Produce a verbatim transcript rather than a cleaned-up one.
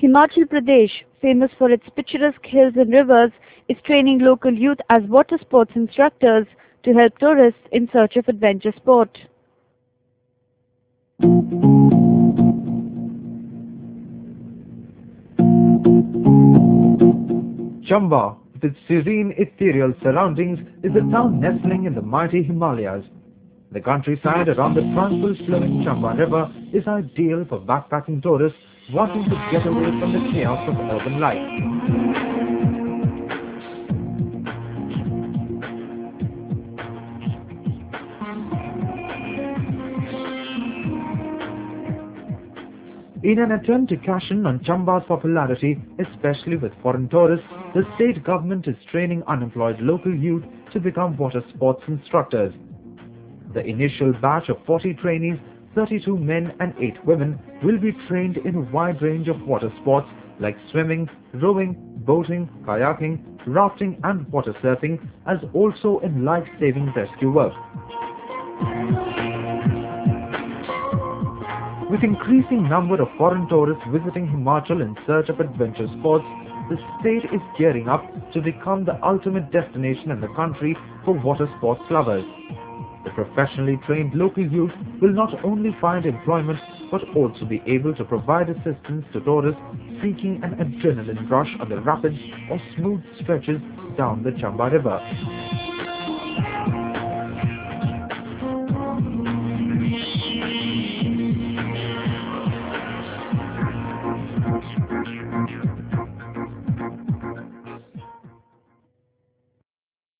Himachal Pradesh, famous for its picturesque hills and rivers, is training local youth as water sports instructors to help tourists in search of adventure sport. Chamba, with its serene ethereal surroundings, is a town nestling in the mighty Himalayas. The countryside around the tranquil flowing Chamba River is ideal for backpacking tourists wanting to get away from the chaos of urban life. In an attempt to cash in on Chamba's popularity, especially with foreign tourists, the state government is training unemployed local youth to become water sports instructors. The initial batch of forty trainees, thirty-two men and eight women, will be trained in a wide range of water sports like swimming, rowing, boating, kayaking, rafting and water surfing, as also in life-saving rescue work. With increasing number of foreign tourists visiting Himachal in search of adventure sports, the state is gearing up to become the ultimate destination in the country for water sports lovers. The professionally trained local youth will not only find employment but also be able to provide assistance to tourists seeking an adrenaline rush on the rapid or smooth stretches down the Chamba River.